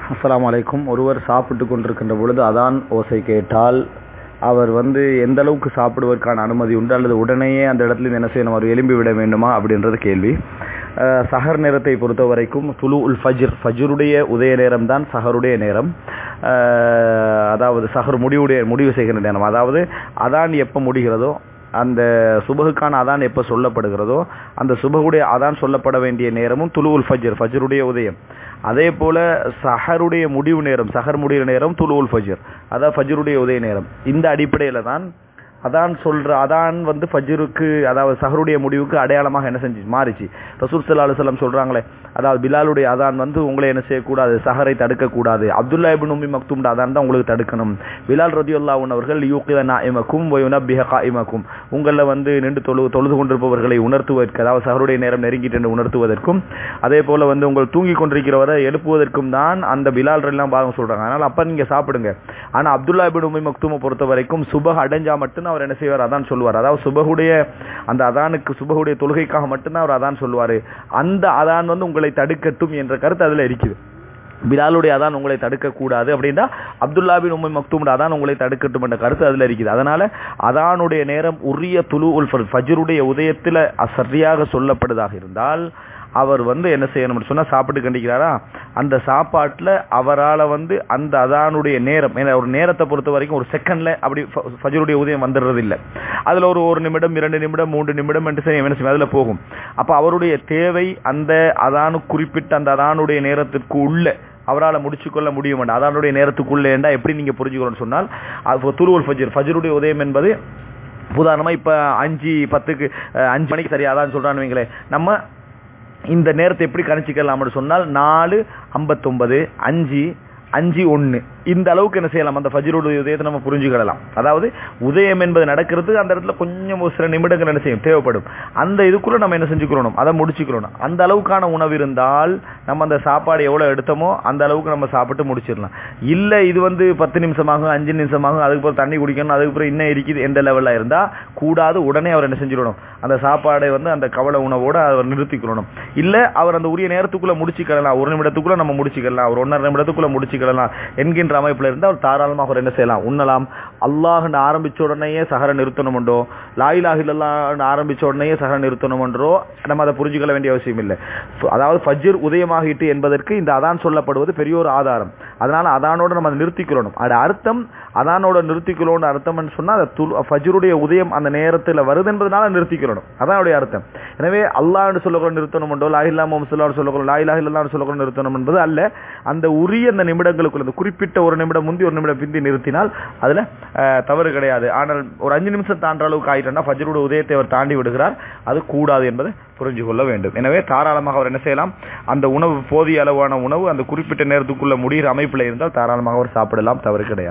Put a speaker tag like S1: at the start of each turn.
S1: அஸ்ஸலாமு அலைக்கும். ஒருவர் சாப்பிட்டு கொண்டிருக்கின்ற பொழுது அதான் ஓசை கேட்டால் அவர் எந்த அளவுக்கு சாப்பிடுவதற்கான அனுமதி உண்டு, அல்லது உடனேயே அந்த இடத்துல என்ன செய்யணும், அவர் எழும்பி விட வேண்டுமா அப்படின்றது கேள்வி. சஹர் நேரத்தை பொறுத்த வரைக்கும் துலு உல் ஃபஜ்ர், ஃபஜ்ருடைய உதய நேரம் தான் சஹருடைய நேரம். அதாவது சஹர் முடிவு செய்கிற நேரம். அதாவது அதான் எப்போ முடிகிறதோ, அந்த சுபகுக்கான அதான் எப்போ சொல்லப்படுகிறதோ அந்த சுபகுடைய அதான் சொல்லப்பட வேண்டிய நேரமும் துலுவுல் ஃபஜ்ர், ஃபஜ்ருடைய உதயம். அதே போல சஹருடைய முடிவு நேரம், சஹர் முடிவு நேரம் துலுவுல் ஃபஜ்ர், அதாவது ஃபஜ்ருடைய உதய நேரம். இந்த அடிப்படையில தான் அதான் சொல்ற அதான் ஃபஜ்ருக்கு, அதாவது சஹருடைய முடிவுக்கு அடையாளமாக என்ன செஞ்சு மாறிச்சு. ரசூல் ஸல்லல்லாஹு அலைஹி வஸல்லம் சொல்றாங்களே, அதாவது பிலாலுடைய அதான் உங்களை என்ன செய்யக்கூடாது, சஹரை தடுக்க கூடாது. அப்துல்லா இப்னு உம்மி மக்தூம் அதான் தான் உங்களுக்கு தடுக்கணும். பிலால் ரலியல்லாஹு அன்ஹு அவர்கள் யூகித நாயிமக்கும் வ யுனப்பிஹ காயிமக்கும், உங்களை நின்று தொழுது கொண்டிருப்பவர்களை உணர்த்துவதற்கு, அதாவது சஹருடைய நேரம் நெருங்கிட்டு என்று உணர்த்துவதற்கும், அதே போல உங்கள் தூங்கி கொண்டிருக்கிறவரை எழுப்புவதற்கும் தான் அந்த பிலால் எல்லாம் பாகம் சொல்றாங்க. அதனால அப்ப நீங்க சாப்பிடுங்க. ஆனா அப்துல்லா இப்னு உம்மி மக்தூமை பொறுத்த வரைக்கும் சுபஹ் அடைஞ்சா மட்டும் அவர் என்ன செய்வார், அதான் சொல்லுவார். அதாவது சுபஹுடைய அந்த அதானுக்கு, சுபஹுடைய தொழுகைக்காக மட்டும்தான் அவர் அதான் சொல்லுவாரு. அந்த அதான் உங்களை தடுக்கட்டும் என்ற கருத்து அதுல இருக்குது. பிலாலுடைய அதான் உங்களை தடுக்க கூடாது அப்படின்னா அப்துல்லா பின் உம்மி மக்தூம் அதான் உங்களை தடுக்கட்டும் என்ற கருத்து அதுல இருக்குது. அதனால அதானுடைய நேரம் உரிய துலு உல் ஃபஜ்ருடைய உதயத்துல சரியாக சொல்லப்படுதாக இருந்தால் அவர் என்ன செய்யணும் சொன்னா, சாப்பிட்டு கண்டிக்கிறாரா, அந்த சாப்பாட்டுல அவரால் அந்த அதானுடைய நேரம், ஒரு நேரத்தை பொறுத்த வரைக்கும் ஒரு செகண்ட்ல அப்படி ஃபஜ்ருடைய உதயம் வந்துடுறது இல்லை. அதுல ஒரு நிமிடம், 2 நிமிடம், 3 நிமிடம் என்று என்ன செய்யும், அதுல போகும். அப்ப அவருடைய தேவை அந்த அதானு குறிப்பிட்ட அந்த அதானுடைய நேரத்திற்கு உள்ள அவரால் முடிச்சுக்கொள்ள முடியும். அதனுடைய நேரத்துக்குள்ள ஏண்டா எப்படி நீங்க புரிஞ்சுக்கணும்னு சொன்னால், துலுவுல் ஃபஜ்ர், ஃபஜ்ருடைய உதயம் என்பது உதாரணமா இப்ப 5:10 5 மணிக்கு சரியா அதான் சொல்றான்னு வைங்களேன், நம்ம இந்த நேரத்தை எப்படி கணிச்சிக்கலாம் சொன்னால் 4:59 5:01 இந்த அளவுக்கு என்ன செய்யலாம், அந்த ஃபஜ்ருடைய உதயத்தை நம்ம புரிஞ்சுக்கலாம். அதாவது உதயம் என்பது நடக்கிறது, அந்த இடத்துல கொஞ்சம் ஒரு சில நிமிடங்கள் என்ன செய்யும் தேவைப்படும். அந்த இதுக்குள்ள நம்ம என்ன செஞ்சுக்கிறோம், அதை முடிச்சுக்கிறோம். அந்த அளவுக்கான உணவு இருந்தால் நம்ம அந்த சாப்பாடு எவ்வளவு எடுத்தோமோ அந்த அளவுக்கு நம்ம சாப்பிட்டு முடிச்சிடலாம். இல்ல இது 10 நிமிஷமாகும், 5 நிமிஷமாகும், அதுக்கப்புறம் தண்ணி குடிக்கணும், அதுக்கப்புறம் இன்னும் இருக்குது எந்த லெவல்ல இருந்தா கூடாது. உடனே அவர் என்ன செஞ்சிடணும், அந்த சாப்பாடை அந்த கவலை உணவோட அவர் நிறுத்திக்கணும். இல்ல அவர் அந்த உரிய நேரத்துக்குள்ள முடிச்சுக்கலாம், 1 நிமிடத்துக்குள்ள நம்ம முடிச்சுக்கலாம், ஒரு 1.5 நிமிடத்துக்குள்ள முடிச்சுக்கலாம் என்கின்ற அமைப்புல இருந்து அவர் தாராளமாக என்ன செய்யலாம், உண்ணலாம். அல்லாஹ் ஆரம்பிச்ச உடனேயே சஹர நிறுத்தணும் என்றோ, லா இலாஹ இல்லல்லாஹ் ஆரம்பிச்ச உடனேயே சஹர நிறுத்தணும் என்றோ நம்ம அதை புரிஞ்சுக்கொள்ள வேண்டிய அவசியம் இல்லை. அதாவது ஃபஜ்ர் உதயமாகிட்டு என்பதற்கு இந்த அதான் சொல்லப்படுவது பெரிய ஒரு ஆதாரம். அதனால அதானோட நம்ம அதை நிறுத்திக்கொள்ளணும். அது அர்த்தம் அதானோட நிறுத்திக்கொள்ளணும் அர்த்தம் சொன்னா ஃபஜ்ருடைய உதயம் அந்த நேரத்தில் வருது என்பதனால நிறுத்திக்கொள்ளணும், அதானுடைய அர்த்தம். எனவே அல்லாஹ் என்று சொல்லக்கூட நிறுத்தணும் என்றோ, லா இலாஹ முஹம்மது ஸல்லல்லாஹு சொல்லக்கூட லா இலாஹ இல்லல்லாஹ் சொல்லக்கூட நிறுத்தணும் என்பது அல்ல. அந்த உரிய அந்த நிமிடங்களுக்குள்ள குறிப்பிட்ட 1 நிமிடம் முந்தி 1 நிமிடம் பிந்தி நிறுத்தினால் அதுல தவறு கிடையாது. ஆனால் ஒரு 5 நிமிஷம் தாண்ட அளவுக்கு ஆயிட்டா ஃபஜ்ருடைய உதயத்தை அவர் தாண்டி விடுகிறார், அது கூடாது என்பதை புரிஞ்சு கொள்ள வேண்டும். எனவே தாராளமாக அவர் என்ன செய்யலாம், அந்த உணவு போதிய அளவான உணவு அந்த குறிப்பிட்ட நேரத்துக்குள்ள முடிகிற அமைப்பில் இருந்தால் தாராளமாக அவர் சாப்பிடலாம், தவறு கிடையாது.